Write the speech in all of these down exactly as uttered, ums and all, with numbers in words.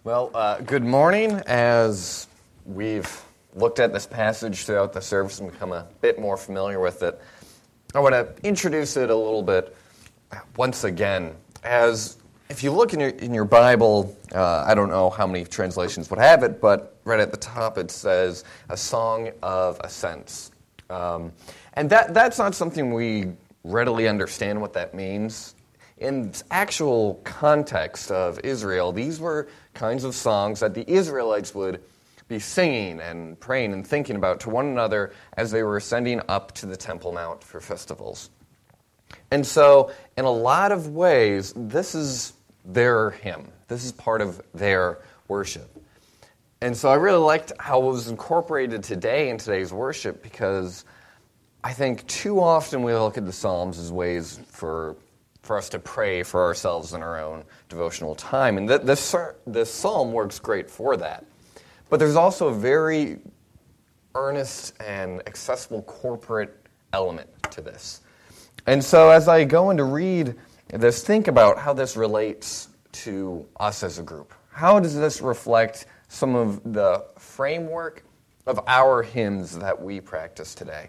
Well, uh, good morning. As we've looked at this passage throughout the service and become a bit more familiar with it, I want to introduce it a little bit once again. As if you look in your in your Bible, uh, I don't know how many translations would have it, but right at the top it says a song of ascents, um, and that that's not something we readily understand what that means. In the actual context of Israel, these were kinds of songs that the Israelites would be singing and praying and thinking about to one another as they were ascending up to the Temple Mount for festivals. And so, in a lot of ways, this is their hymn. This is part of their worship. And so I really liked how it was incorporated today in today's worship, because I think too often we look at the Psalms as ways for for us to pray for ourselves in our own devotional time. And th- this, this psalm works great for that. But there's also a very earnest and accessible corporate element to this. And so as I go in to read this, think about how this relates to us as a group. How does this reflect some of the framework of our hymns that we practice today?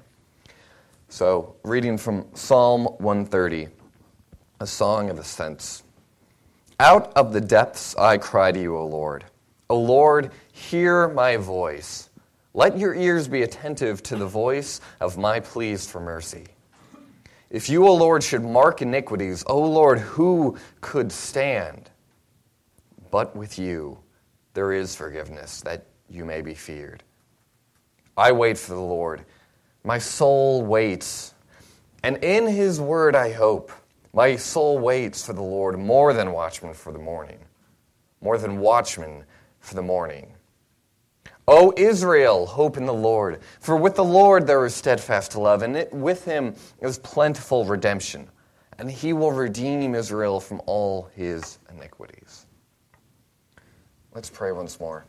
So, reading from Psalm one thirty. A song of ascents. Out of the depths I cry to you, O Lord. O Lord, hear my voice. Let your ears be attentive to the voice of my pleas for mercy. If you, O Lord, should mark iniquities, O Lord, who could stand? But with you there is forgiveness, that you may be feared. I wait for the Lord. My soul waits, and in his word I hope. My soul waits for the Lord more than watchmen for the morning, more than watchmen for the morning. O Israel, hope in the Lord, for with the Lord there is steadfast love, and it, with him is plentiful redemption, and he will redeem Israel from all his iniquities. Let's pray once more.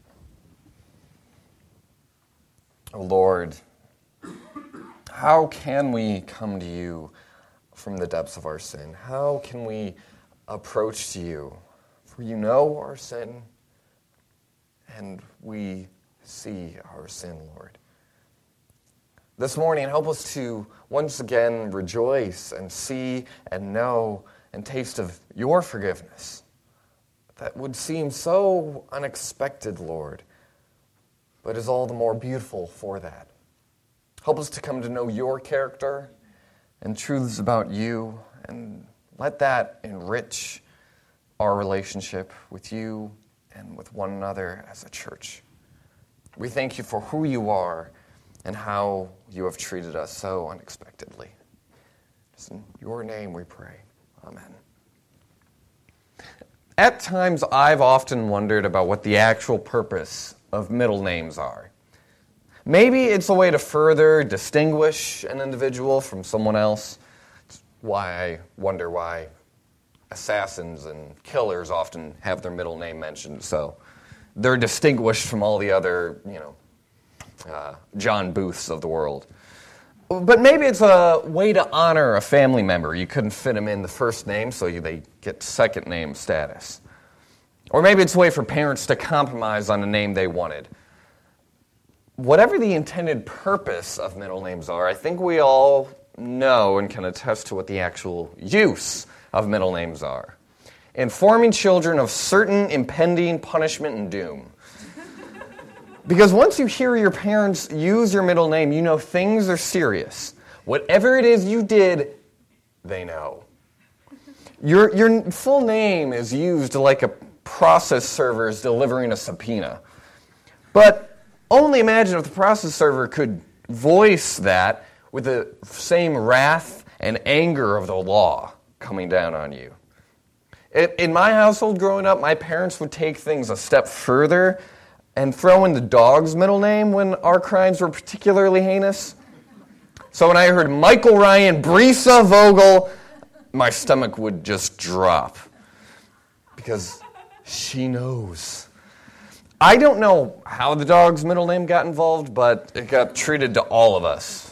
O Lord, how can we come to you from the depths of our sin? How can we approach to you? For you know our sin, and we see our sin, Lord. This morning, help us to once again rejoice and see and know and taste of your forgiveness that would seem so unexpected, Lord, but is all the more beautiful for that. Help us to come to know your character and truths about you, and let that enrich our relationship with you and with one another as a church. We thank you for who you are and how you have treated us so unexpectedly. It's in your name we pray. Amen. At times, I've often wondered about what the actual purpose of middle names are. Maybe it's a way to further distinguish an individual from someone else. It's why I wonder why assassins and killers often have their middle name mentioned, so they're distinguished from all the other, you know, uh, John Booths of the world. But maybe it's a way to honor a family member. You couldn't fit them in the first name, so you, they get second name status. Or maybe it's a way for parents to compromise on a name they wanted. Whatever the intended purpose of middle names are, I think we all know and can attest to what the actual use of middle names are. Informing children of certain impending punishment and doom. Because once you hear your parents use your middle name, you know things are serious. Whatever it is you did, they know. Your, your full name is used like a process server is delivering a subpoena. But only imagine if the process server could voice that with the same wrath and anger of the law coming down on you. In my household growing up, my parents would take things a step further and throw in the dog's middle name when our crimes were particularly heinous. So when I heard Michael Ryan Brisa Vogel, my stomach would just drop. Because she knows. I don't know how the dog's middle name got involved, but it got treated to all of us.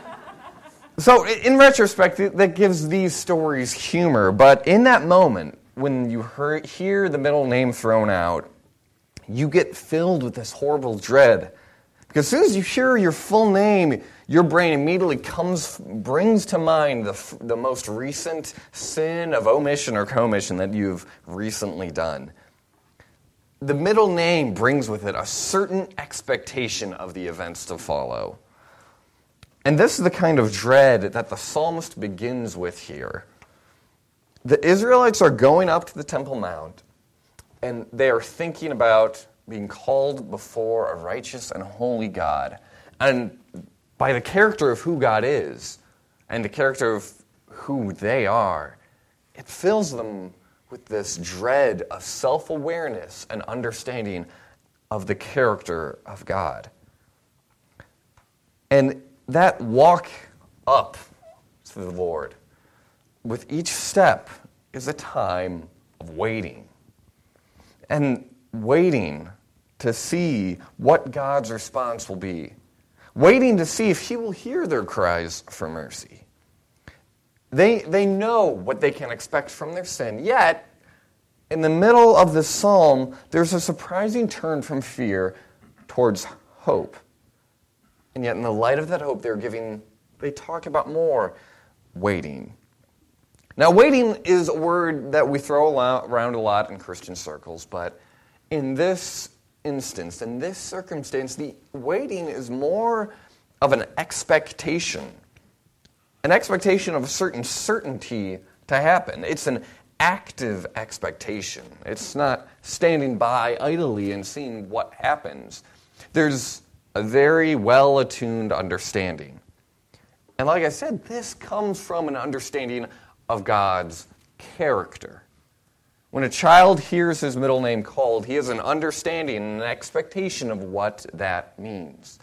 So in retrospect, that gives these stories humor, but in that moment, when you hear, hear the middle name thrown out, you get filled with this horrible dread. Because as soon as you hear your full name, your brain immediately comes, brings to mind the, the most recent sin of omission or commission that you've recently done. The middle name brings with it a certain expectation of the events to follow. And this is the kind of dread that the psalmist begins with here. The Israelites are going up to the Temple Mount, and they are thinking about being called before a righteous and holy God. And by the character of who God is, and the character of who they are, it fills them with this dread of self-awareness and understanding of the character of God. And that walk up to the Lord, with each step, is a time of waiting. And waiting to see what God's response will be. Waiting to see if he will hear their cries for mercy. They, they know what they can expect from their sin, yet, in the middle of the psalm, there's a surprising turn from fear towards hope. And yet, in the light of that hope, they're giving, they talk about more waiting. Now, waiting is a word that we throw around a lot in Christian circles, but in this instance, in this circumstance, the waiting is more of an expectation. An expectation of a certain certainty to happen. It's an active expectation. It's not standing by idly and seeing what happens. There's a very well-attuned understanding. And like I said, this comes from an understanding of God's character. When a child hears his middle name called, he has an understanding and an expectation of what that means.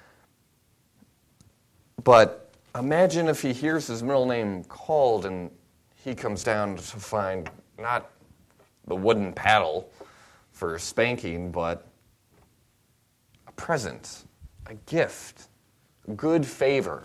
But imagine if he hears his middle name called and he comes down to find not the wooden paddle for spanking, but a present, a gift, good favor.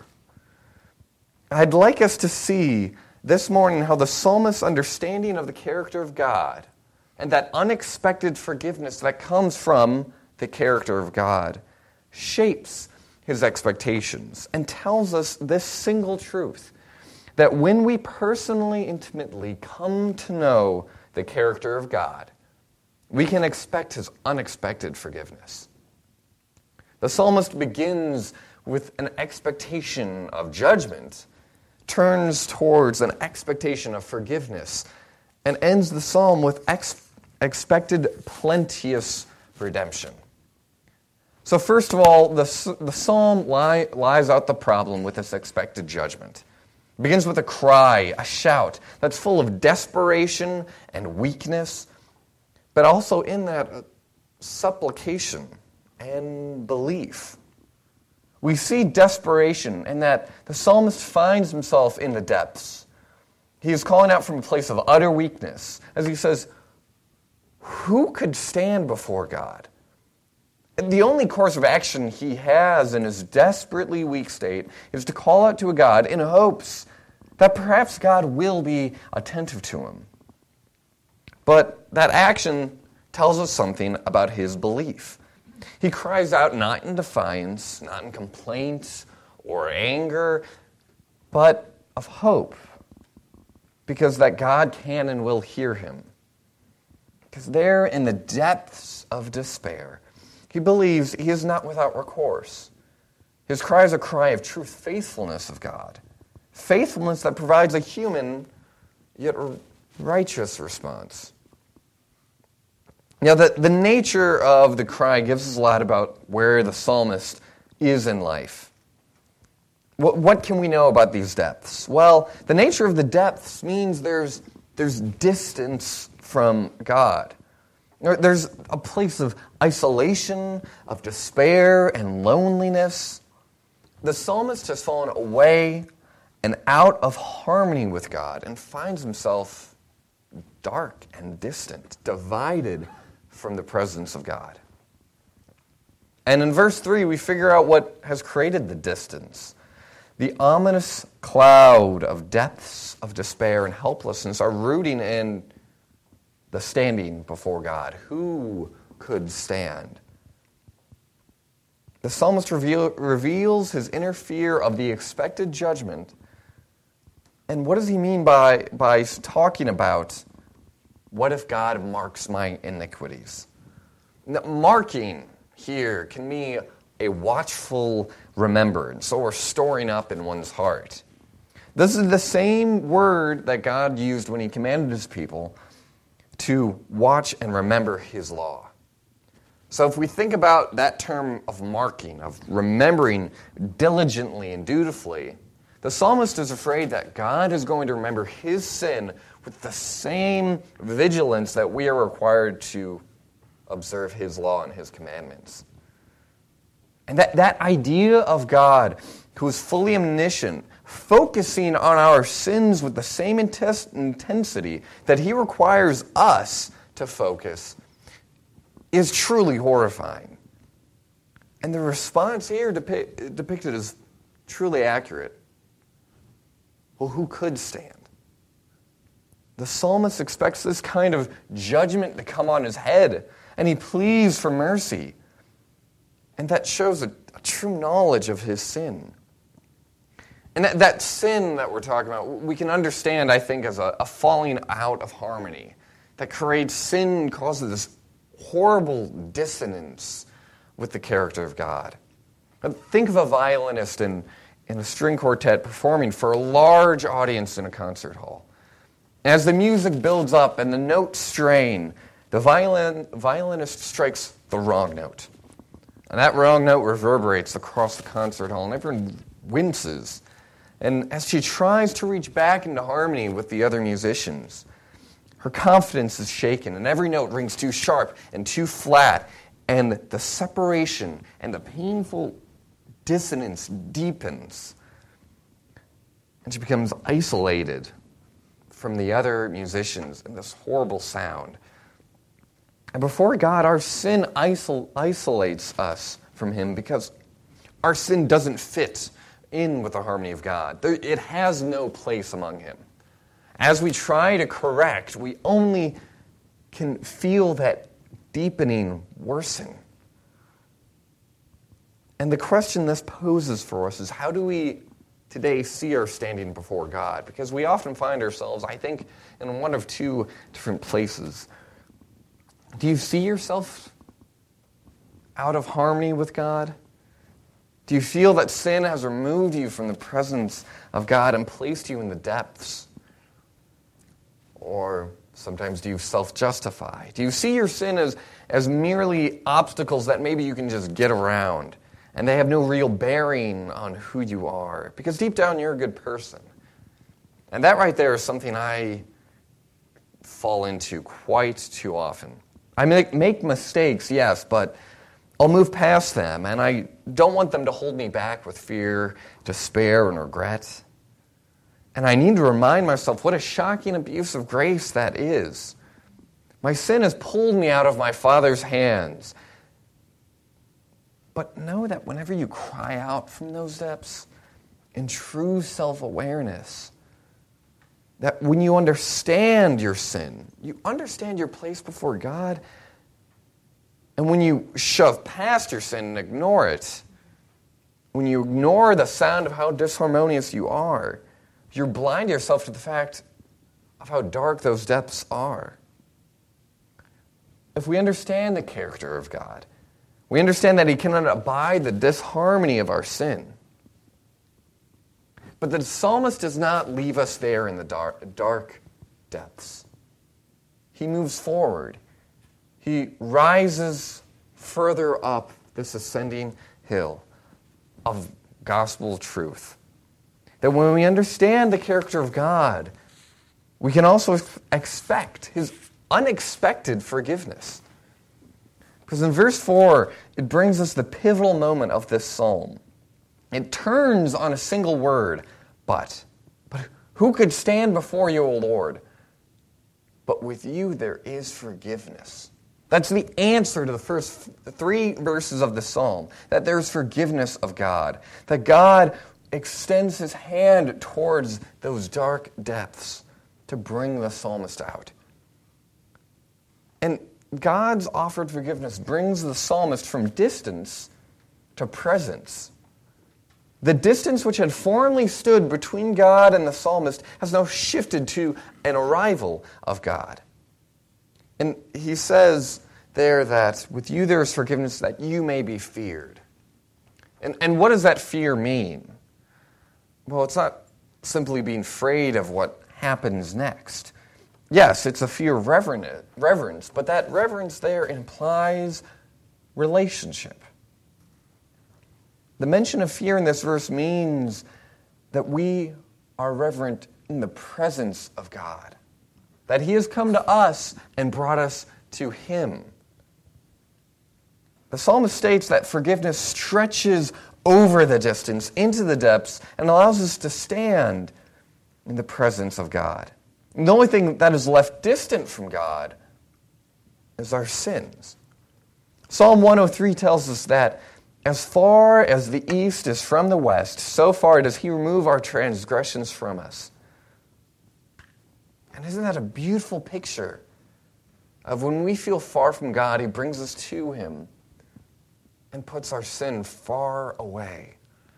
I'd like us to see this morning how the psalmist's understanding of the character of God and that unexpected forgiveness that comes from the character of God shapes his expectations and tells us this single truth, that when we personally, intimately come to know the character of God, we can expect his unexpected forgiveness. The psalmist begins with an expectation of judgment, turns towards an expectation of forgiveness, and ends the psalm with ex- expected plenteous redemption. So first of all, the, the psalm lie, lies out the problem with this expected judgment. It begins with a cry, a shout, that's full of desperation and weakness, but also in that uh, supplication and belief. We see desperation in that the psalmist finds himself in the depths. He is calling out from a place of utter weakness. As he says, who could stand before God? The only course of action he has in his desperately weak state is to call out to a God in hopes that perhaps God will be attentive to him. But that action tells us something about his belief. He cries out not in defiance, not in complaint or anger, but of hope, because that God can and will hear him. Because there in the depths of despair, he believes he is not without recourse. His cry is a cry of true faithfulness of God, faithfulness that provides a human yet righteous response. Now, the, the nature of the cry gives us a lot about where the psalmist is in life. What, what can we know about these depths? Well, the nature of the depths means there's, there's distance from God. There's a place of isolation, of despair and loneliness. The psalmist has fallen away and out of harmony with God and finds himself dark and distant, divided from the presence of God. And in verse three, we figure out what has created the distance. The ominous cloud of depths of despair and helplessness are rooting in the standing before God. Who could stand? The psalmist reveal, reveals his inner fear of the expected judgment. And what does he mean by, by talking about, what if God marks my iniquities? Now, marking here can mean a watchful remembrance or storing up in one's heart. This is the same word that God used when he commanded his people to watch and remember his law. So if we think about that term of marking, of remembering diligently and dutifully, the psalmist is afraid that God is going to remember his sin with the same vigilance that we are required to observe his law and his commandments. And that, that idea of God, who is fully omniscient, focusing on our sins with the same intensity that he requires us to focus, is truly horrifying. And the response here depi- depicted is truly accurate. Well, who could stand? The psalmist expects this kind of judgment to come on his head, and he pleads for mercy. And that shows a, a true knowledge of his sin. And that, that sin that we're talking about, we can understand, I think, as a, a falling out of harmony. That creates sin, causes this horrible dissonance with the character of God. Think of a violinist in, in a string quartet performing for a large audience in a concert hall. As the music builds up and the notes strain, the violin, violinist strikes the wrong note. And that wrong note reverberates across the concert hall, and everyone winces. And as she tries to reach back into harmony with the other musicians, her confidence is shaken, and every note rings too sharp and too flat, and the separation and the painful dissonance deepens, and she becomes isolated from the other musicians in this horrible sound. And before God, our sin isol- isolates us from him because our sin doesn't fit in with the harmony of God. There, it has no place among him. As we try to correct, we only can feel that deepening worsen. And the question this poses for us is, how do we today see our standing before God? Because we often find ourselves, I think, in one of two different places. Do you see yourself out of harmony with God? Do you feel that sin has removed you from the presence of God and placed you in the depths? Or sometimes do you self-justify? Do you see your sin as, as merely obstacles that maybe you can just get around, and they have no real bearing on who you are? Because deep down, you're a good person. And that right there is something I fall into quite too often. I make, make mistakes, yes, but I'll move past them, and I don't want them to hold me back with fear, despair, and regret. And I need to remind myself what a shocking abuse of grace that is. My sin has pulled me out of my Father's hands. But know that whenever you cry out from those depths in true self-awareness, that when you understand your sin, you understand your place before God, and when you shove past your sin and ignore it, when you ignore the sound of how disharmonious you are, you blind yourself to the fact of how dark those depths are. If we understand the character of God, we understand that he cannot abide the disharmony of our sin. But the psalmist does not leave us there in the dark, dark depths. He moves forward. He rises further up this ascending hill of gospel truth. That when we understand the character of God, we can also expect his unexpected forgiveness. Because in verse four, it brings us the pivotal moment of this psalm. It turns on a single word, but. But who could stand before you, O Lord? But with you there is forgiveness. That's the answer to the first three verses of the psalm, that there's forgiveness of God, that God extends his hand towards those dark depths to bring the psalmist out. And God's offered forgiveness brings the psalmist from distance to presence. The distance which had formerly stood between God and the psalmist has now shifted to an arrival of God. And he says there that with you there is forgiveness that you may be feared. And, and what does that fear mean? Well, it's not simply being afraid of what happens next. Yes, it's a fear of reverence, but that reverence there implies relationship. The mention of fear in this verse means that we are reverent in the presence of God, that He has come to us and brought us to Him. The psalmist states that forgiveness stretches over the distance, into the depths, and allows us to stand in the presence of God. And the only thing that is left distant from God is our sins. Psalm one oh three tells us that as far as the east is from the west, so far does He remove our transgressions from us. And isn't that a beautiful picture of when we feel far from God, He brings us to Him and puts our sin far away.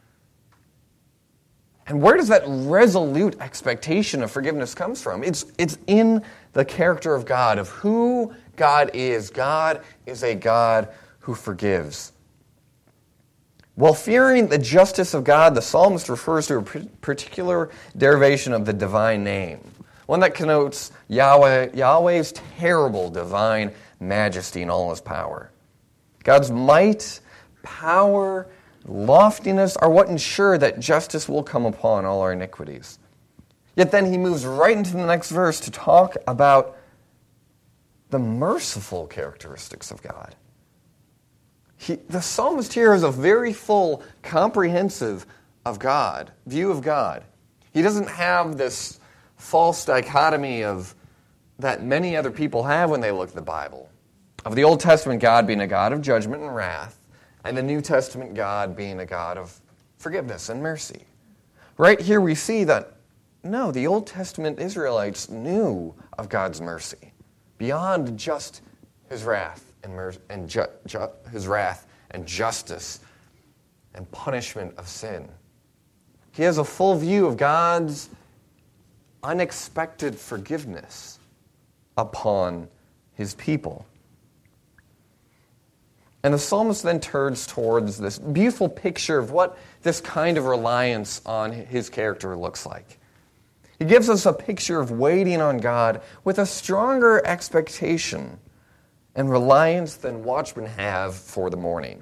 And where does that resolute expectation of forgiveness come from? It's, it's in the character of God, of who God is. God is a God who forgives. While fearing the justice of God, the psalmist refers to a particular derivation of the divine name, one that connotes Yahweh, Yahweh's terrible divine majesty and all His power. God's might, power, loftiness are what ensure that justice will come upon all our iniquities. Yet then he moves right into the next verse to talk about the merciful characteristics of God. He, the psalmist here has a very full, comprehensive of God, view of God. He doesn't have this false dichotomy of that many other people have when they look at the Bible, of the Old Testament God being a God of judgment and wrath, and the New Testament God being a God of forgiveness and mercy. Right here we see that, no, the Old Testament Israelites knew of God's mercy beyond just His wrath and, mer- and ju- ju- His wrath and justice and punishment of sin. He has a full view of God's unexpected forgiveness upon His people. And the psalmist then turns towards this beautiful picture of what this kind of reliance on His character looks like. He gives us a picture of waiting on God with a stronger expectation and reliance than watchmen have for the morning.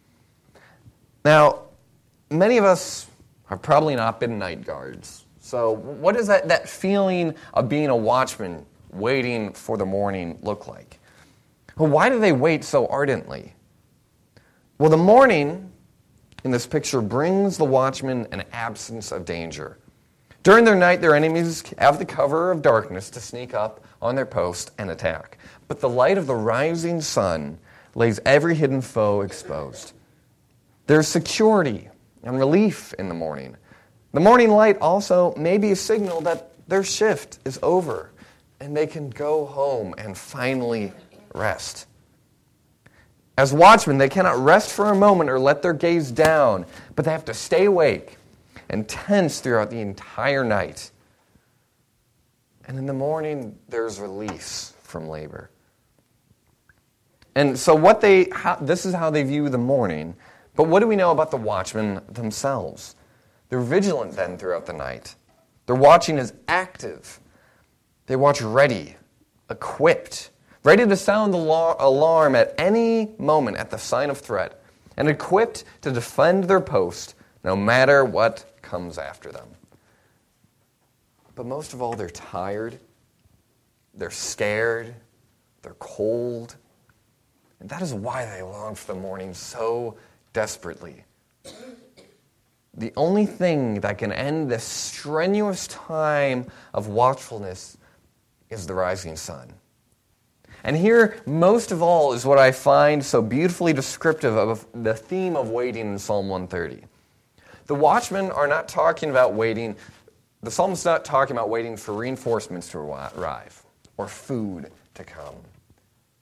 Now, many of us have probably not been night guards. So what does that, that feeling of being a watchman waiting for the morning look like? Well, why do they wait so ardently? Well, the morning in this picture brings the watchmen an absence of danger. During their night, their enemies have the cover of darkness to sneak up on their post and attack. But the light of the rising sun lays every hidden foe exposed. There's security and relief in the morning. The morning light also may be a signal that their shift is over and they can go home and finally rest. As watchmen, they cannot rest for a moment or let their gaze down, but they have to stay awake and tense throughout the entire night. And in the morning, there's release from labor. And so what they, how, this is how they view the morning. But what do we know about the watchmen themselves? They're vigilant then throughout the night. Their watching is active. They watch ready, equipped, ready to sound the alarm at any moment at the sign of threat, and equipped to defend their post no matter what comes after them. But most of all, they're tired, they're scared, they're cold, and that is why they long for the morning so desperately. The only thing that can end this strenuous time of watchfulness is the rising sun. And here, most of all, is what I find so beautifully descriptive of the theme of waiting in Psalm one thirty. The watchmen are not talking about waiting, the psalmist is not talking about waiting for reinforcements to arrive or food to come.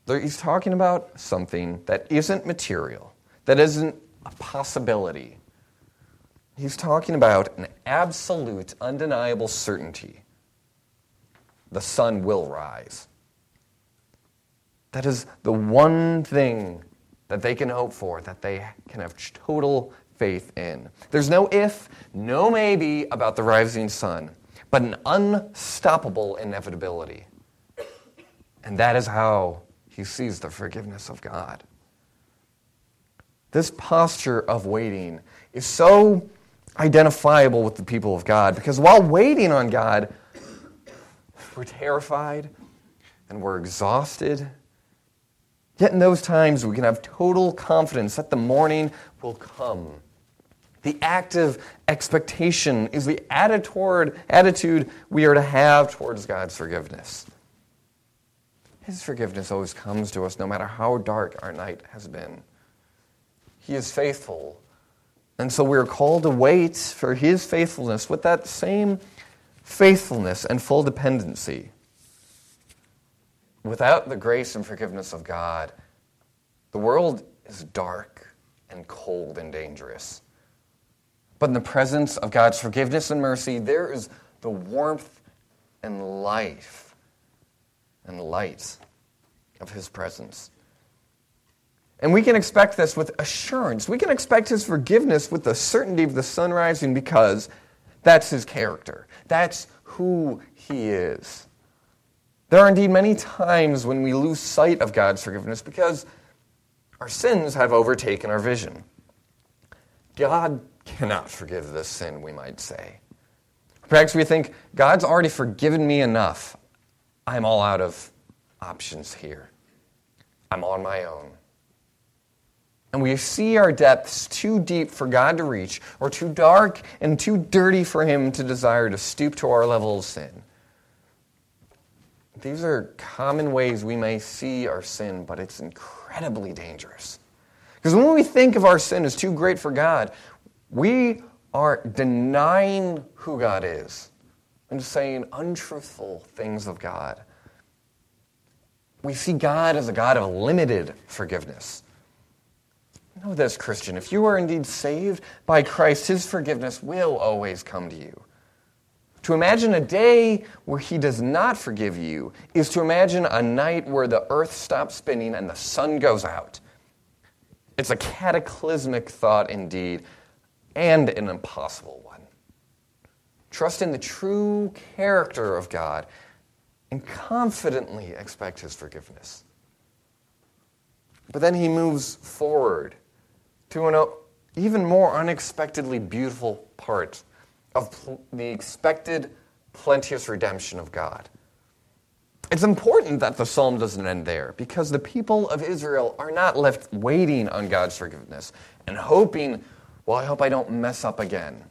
He's talking about something that isn't material, that isn't a possibility. He's talking about an absolute, undeniable certainty. The sun will rise. That is the one thing that they can hope for, that they can have total faith in. There's no if, no maybe about the rising sun, but an unstoppable inevitability. And that is how he sees the forgiveness of God. This posture of waiting is so identifiable with the people of God, because while waiting on God, we're terrified and we're exhausted. Yet in those times, we can have total confidence that the morning will come. The active expectation is the attitude we are to have towards God's forgiveness. His forgiveness always comes to us no matter how dark our night has been. He is faithful. And so we are called to wait for His faithfulness with that same faithfulness and full dependency. Without the grace and forgiveness of God, the world is dark and cold and dangerous. But in the presence of God's forgiveness and mercy, there is the warmth and life and light of His presence. And we can expect this with assurance. We can expect His forgiveness with the certainty of the sun rising, because that's His character. That's who He is. There are indeed many times when we lose sight of God's forgiveness because our sins have overtaken our vision. God cannot forgive this sin, we might say. Perhaps we think, God's already forgiven me enough. I'm all out of options here. I'm on my own. And we see our depths too deep for God to reach, or too dark and too dirty for Him to desire to stoop to our level of sin. These are common ways we may see our sin, but it's incredibly dangerous. Because when we think of our sin as too great for God, we are denying who God is and saying untruthful things of God. We see God as a God of limited forgiveness. Know this, Christian, if you are indeed saved by Christ, His forgiveness will always come to you. To imagine a day where He does not forgive you is to imagine a night where the earth stops spinning and the sun goes out. It's a cataclysmic thought indeed, and an impossible one. Trust in the true character of God and confidently expect His forgiveness. But then He moves forward to an even more unexpectedly beautiful part of pl- the expected plenteous redemption of God. It's important that the psalm doesn't end there, because the people of Israel are not left waiting on God's forgiveness and hoping, well, I hope I don't mess up again.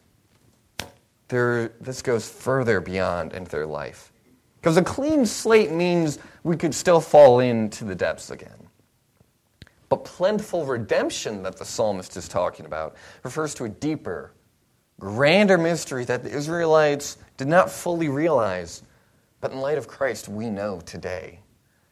There, this goes further beyond into their life. Because a clean slate means we could still fall into the depths again. But plentiful redemption that the psalmist is talking about refers to a deeper, grander mystery that the Israelites did not fully realize, but in light of Christ, we know today.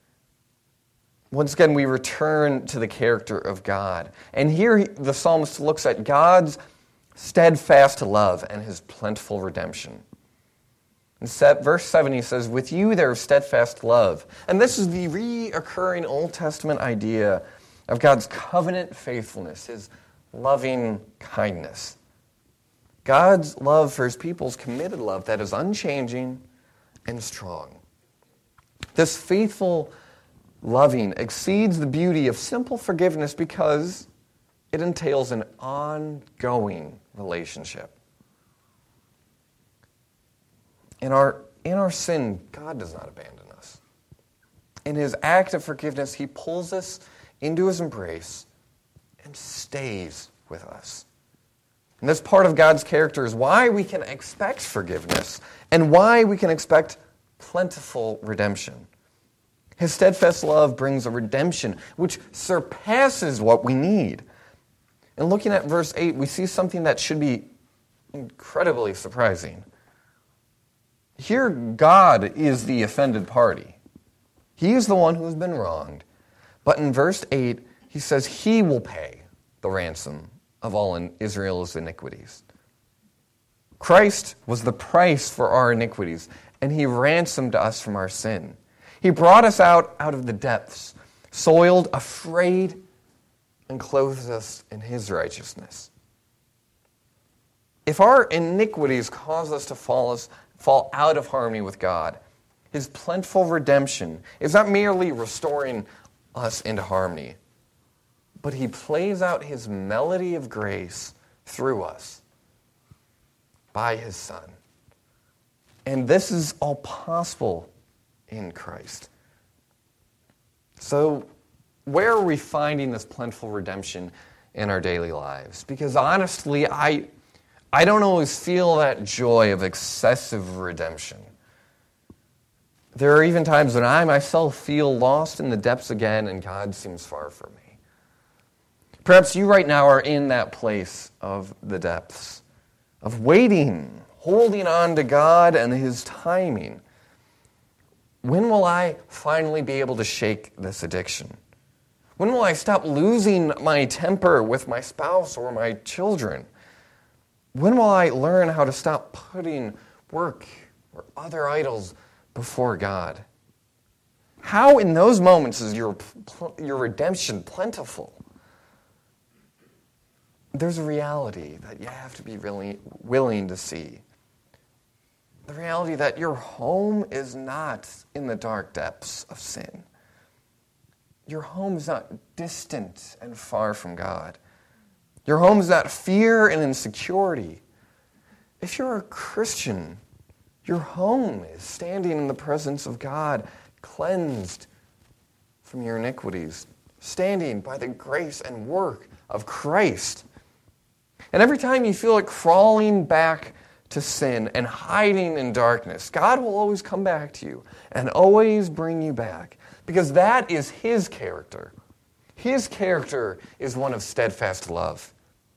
Once again, we return to the character of God. And here the psalmist looks at God's steadfast love and His plentiful redemption. In verse seven, he says, "With you there is steadfast love." And this is the reoccurring Old Testament idea of God's covenant faithfulness, His loving kindness. God's love for His people's committed love that is unchanging and strong. This faithful loving exceeds the beauty of simple forgiveness because it entails an ongoing relationship. In our, in our sin, God does not abandon us. In His act of forgiveness, He pulls us into His embrace and stays with us. And this part of God's character is why we can expect forgiveness and why we can expect plentiful redemption. His steadfast love brings a redemption which surpasses what we need. And looking at verse eight, we see something that should be incredibly surprising. Here, God is the offended party. He is the one who has been wronged. But in verse eight, he says he will pay the ransom of all in Israel's iniquities. Christ was the price for our iniquities, and he ransomed us from our sin. He brought us out, out of the depths, soiled, afraid, and clothed us in his righteousness. If our iniquities cause us to fall, us, fall out of harmony with God, his plentiful redemption is not merely restoring us into harmony, but he plays out his melody of grace through us by his Son. And this is all possible in Christ. So, where are we finding this plentiful redemption in our daily lives? Because honestly, I, I don't always feel that joy of excessive redemption. There are even times when I myself feel lost in the depths again and God seems far from me. Perhaps you right now are in that place of the depths, of waiting, holding on to God and his timing. When will I finally be able to shake this addiction? When will I stop losing my temper with my spouse or my children? When will I learn how to stop putting work or other idols before God? How in those moments is your, your redemption plentiful? There's a reality that you have to be really willing to see. The reality that your home is not in the dark depths of sin. Your home is not distant and far from God. Your home is not fear and insecurity. If you're a Christian, your home is standing in the presence of God, cleansed from your iniquities, standing by the grace and work of Christ. And every time you feel like crawling back to sin and hiding in darkness, God will always come back to you and always bring you back, because that is his character. His character is one of steadfast love.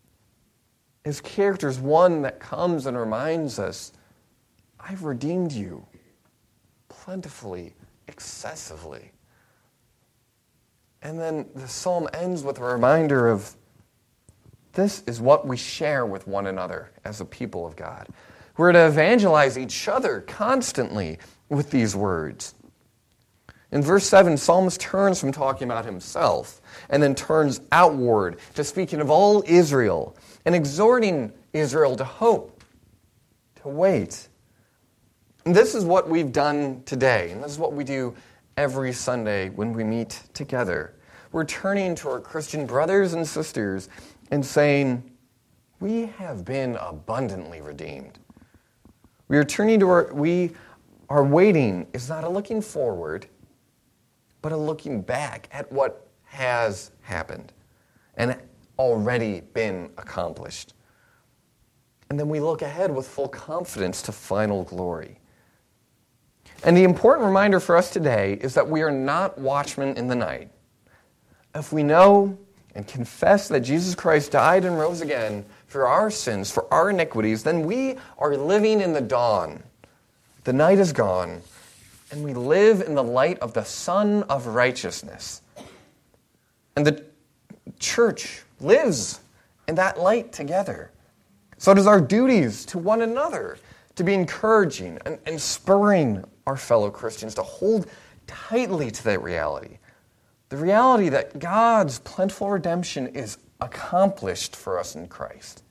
His character is one that comes and reminds us, I've redeemed you plentifully, excessively. And then the psalm ends with a reminder of this is what we share with one another as a people of God. We're to evangelize each other constantly with these words. In verse seven, Psalmist turns from talking about himself and then turns outward to speaking of all Israel and exhorting Israel to hope, to wait. And this is what we've done today, and this is what we do every Sunday when we meet together. We're turning to our Christian brothers and sisters and saying, we have been abundantly redeemed. We are turning to our, we are waiting is not a looking forward, but a looking back at what has happened and already been accomplished. And then we look ahead with full confidence to final glory. And the important reminder for us today is that we are not watchmen in the night. If we know and confess that Jesus Christ died and rose again for our sins, for our iniquities, then we are living in the dawn. The night is gone, and we live in the light of the Son of Righteousness. And the church lives in that light together. So it is our duties to one another to be encouraging and, and spurring our fellow Christians to hold tightly to that reality. The reality that God's plentiful redemption is accomplished for us in Christ.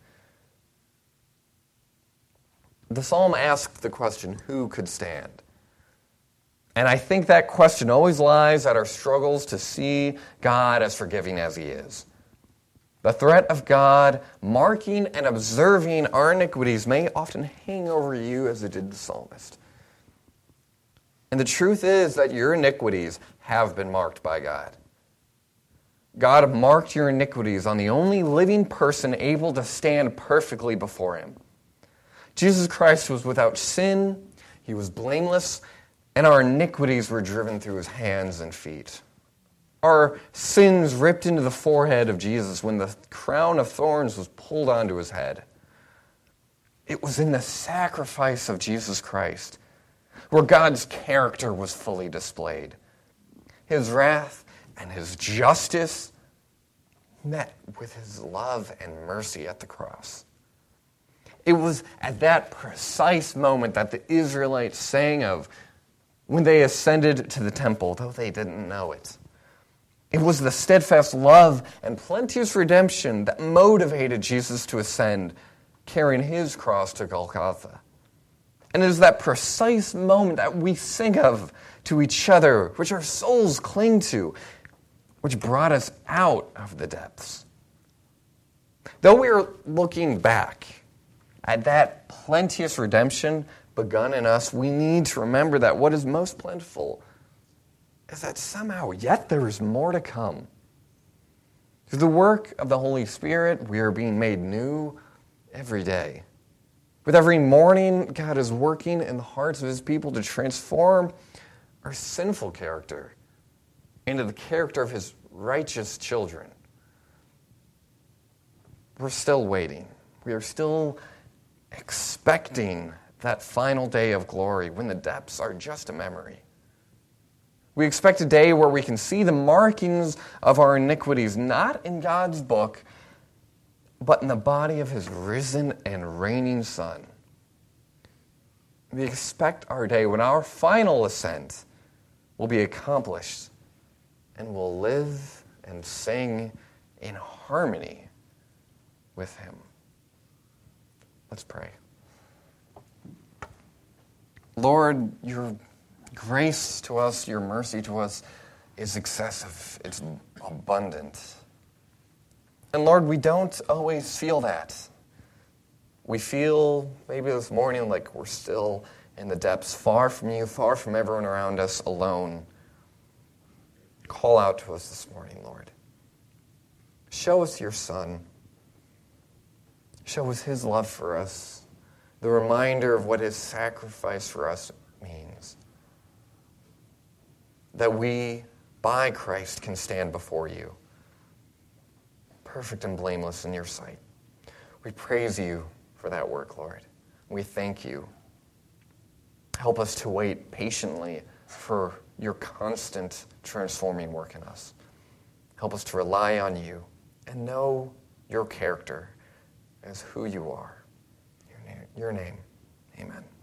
The psalm asked the question, who could stand? And I think that question always lies at our struggles to see God as forgiving as he is. The threat of God marking and observing our iniquities may often hang over you as it did the psalmist. And the truth is that your iniquities have been marked by God. God marked your iniquities on the only living person able to stand perfectly before him. Jesus Christ was without sin, he was blameless, and our iniquities were driven through his hands and feet. Our sins ripped into the forehead of Jesus when the crown of thorns was pulled onto his head. It was in the sacrifice of Jesus Christ where God's character was fully displayed. His wrath and his justice met with his love and mercy at the cross. It was at that precise moment that the Israelites sang of when they ascended to the temple, though they didn't know it. It was the steadfast love and plenteous redemption that motivated Jesus to ascend, carrying his cross to Golgotha. And it is that precise moment that we sing of to each other, which our souls cling to, which brought us out of the depths. Though we are looking back at that plenteous redemption begun in us, we need to remember that what is most plentiful is that somehow yet there is more to come. Through the work of the Holy Spirit, we are being made new every day. With every morning, God is working in the hearts of his people to transform our sinful character into the character of his righteous children. We're still waiting. We are still expecting that final day of glory when the depths are just a memory. We expect a day where we can see the markings of our iniquities, not in God's book, but in the body of his risen and reigning Son. We expect our day when our final ascent will be accomplished and we'll live and sing in harmony with him. Let's pray. Lord, your grace to us, your mercy to us is excessive. It's abundant. And Lord, we don't always feel that. We feel maybe this morning like we're still in the depths, far from you, far from everyone around us, alone. Call out to us this morning, Lord. Show us your Son. Show us his love for us, the reminder of what his sacrifice for us means. That we, by Christ, can stand before you, perfect and blameless in your sight. We praise you for that work, Lord. We thank you. Help us to wait patiently for your constant transforming work in us. Help us to rely on you and know your character as who you are. Your name, your name. Amen.